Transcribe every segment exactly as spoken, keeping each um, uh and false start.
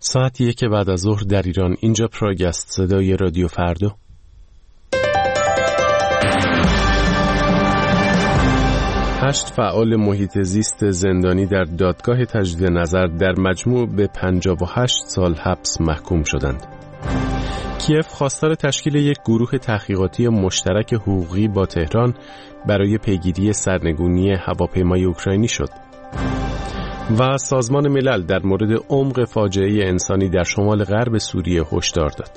ساعت یک بعد از ظهر در ایران. اینجا پراگ است، صدای رادیو فردا. هشت فعال محیط زیست زندانی در دادگاه تجدید نظر در مجموع به پنجاه و هشت سال حبس محکوم شدند. کیف خواستار تشکیل یک گروه تحقیقاتی مشترک حقوقی با تهران برای پیگیری سرنگونی هواپیمای اوکراینی شد. و سازمان ملل در مورد عمق فاجعه انسانی در شمال غرب سوریه هشدار داد.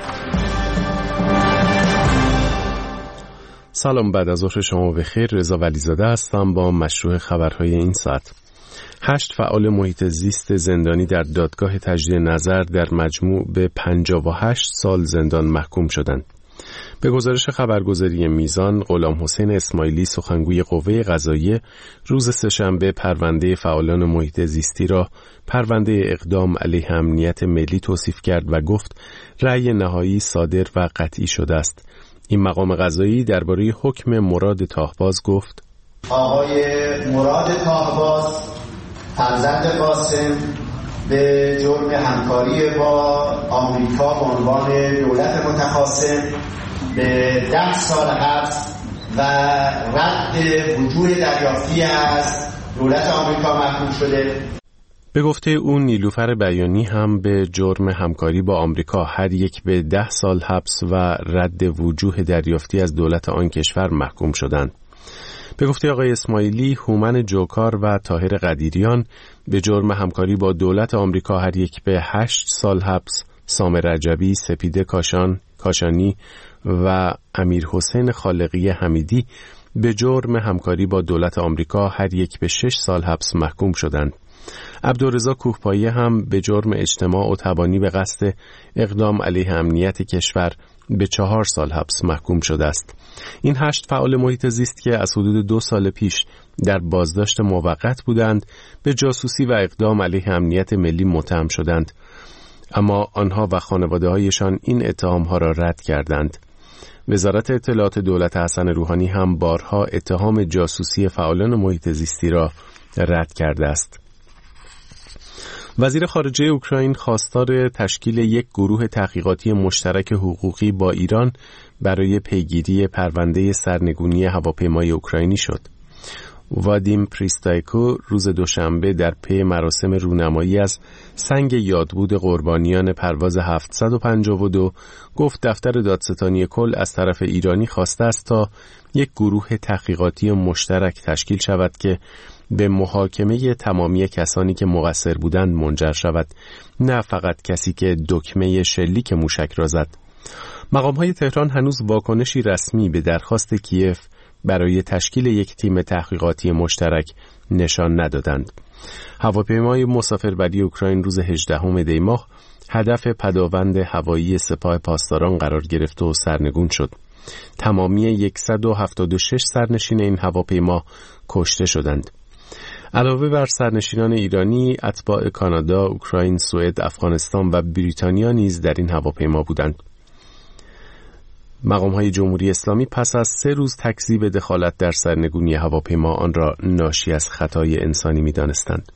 سلام، بعد از ظهر شما بخیر. رضا ولیزاده هستم با مشروع خبرهای این ساعت. هشت فعال محیط زیست زندانی در دادگاه تجدید نظر در مجموع به پنجاه و هشت سال زندان محکوم شدند. به گزارش خبرگزاری میزان، غلام حسین اسماعیلی سخنگوی قوه قضاییه روز سه‌شنبه پرونده فعالان محیط زیستی را پرونده اقدام علیه امنیت ملی توصیف کرد و گفت رأی نهایی صادر و قطعی شده است. این مقام قضایی درباره حکم مراد تاهباز گفت: آقای مراد تاهباز فرزند قاسم به جرم همکاری با آمریکا به عنوان دولت متخاصم به ده سال حبس و رد وجوه دریافتی از دولت آمریکا محکوم شده. به گفته اون نیلوفر بیانی هم به جرم همکاری با آمریکا هر یک به ده سال حبس و رد وجوه دریافتی از دولت آن کشور محکوم شدند. به گفته آقای اسماعیلی، هومن جوکار و طاهر قدیریان به جرم همکاری با دولت آمریکا هر یک به هشت سال حبس، سام رجبی، سپیده کاشان، کاشانی و امیر حسین خالقی حمیدی به جرم همکاری با دولت آمریکا هر یک به شش سال حبس محکوم شدند. عبدالرضا کوهپایی هم به جرم اجتماع و تبانی به قصد اقدام علیه امنیت کشور به چهار سال حبس محکوم شده است. این هشت فعال محیط زیست که از حدود دو سال پیش در بازداشت موقت بودند، به جاسوسی و اقدام علیه امنیت ملی متهم شدند، اما آنها و خانواده‌هایشان این اتهام‌ها را رد کردند. وزارت اطلاعات دولت حسن روحانی هم بارها اتهام جاسوسی فعالان محیط زیستی را رد کرده است. وزیر خارجه اوکراین خواستار تشکیل یک گروه تحقیقاتی مشترک حقوقی با ایران برای پیگیری پرونده سرنگونی هواپیمای اوکراینی شد. وادیم پریستایکو روز دوشنبه در پی مراسم رونمایی از سنگ یادبود قربانیان پرواز هفتصد و پنجاه و دو گفت دفتر دادستانی کل از طرف ایرانی خواسته است تا یک گروه تحقیقاتی مشترک تشکیل شود که به محاکمه تمامی کسانی که مقصر بودند منجر شود، نه فقط کسی که دکمه شلیک موشک را زد. مقام‌های تهران هنوز واکنشی رسمی به درخواست کیف برای تشکیل یک تیم تحقیقاتی مشترک نشان ندادند. هواپیمای مسافربری اوکراین روز هجدهم دی ماه هدف پداوند هوایی سپاه پاسداران قرار گرفت و سرنگون شد. تمامی صد و هفتاد و شش سرنشین این هواپیما کشته شدند. علاوه بر سرنشینان ایرانی، اتباع کانادا، اوکراین، سوئد، افغانستان و بریتانیا نیز در این هواپیما بودند. مقام‌های جمهوری اسلامی پس از سه روز تکذیب دخالت در سرنگونی هواپیما آن را ناشی از خطای انسانی می‌دانستند.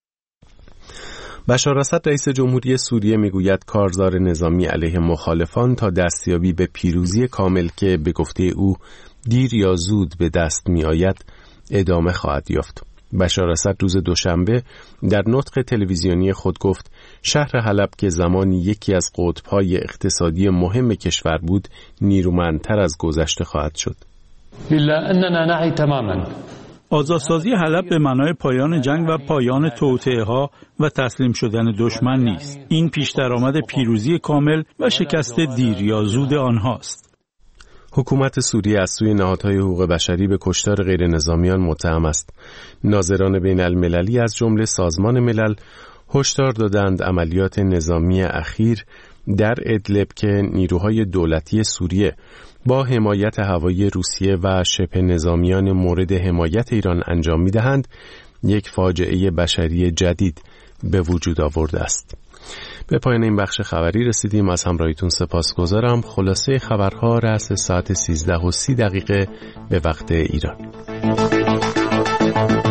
بشار اسد رئیس جمهوری سوریه میگوید کارزار نظامی علیه مخالفان تا دستیابی به پیروزی کامل که به گفته او دیر یا زود به دست می‌آید ادامه خواهد یافت. بشار اسد روز دوشنبه در نطق تلویزیونی خود گفت شهر حلب که زمانی یکی از قطب‌های اقتصادی مهم کشور بود نیرومندتر از گذشته خواهد شد. الا اننا نعی تماما آزادسازی حلب به معنای پایان جنگ و پایان توطئه‌ها و تسلیم شدن دشمن نیست. این پیش درآمد پیروزی کامل و شکست دیر یا زود آنهاست. حکومت سوریه از سوی نهادهای حقوق بشری به کشتار غیر نظامیان متهم است. ناظران بین المللی از جمله سازمان ملل هشدار دادند عملیات نظامی اخیر در ادلب که نیروهای دولتی سوریه با حمایت هوایی روسیه و شبه نظامیان مورد حمایت ایران انجام می‌دهند، یک فاجعه بشری جدید به وجود آورده است. به پایان این بخش خبری رسیدیم. از همراهیتون سپاسگزارم. خلاصه خبرها رأس ساعت سیزده و سی دقیقه به وقت ایران.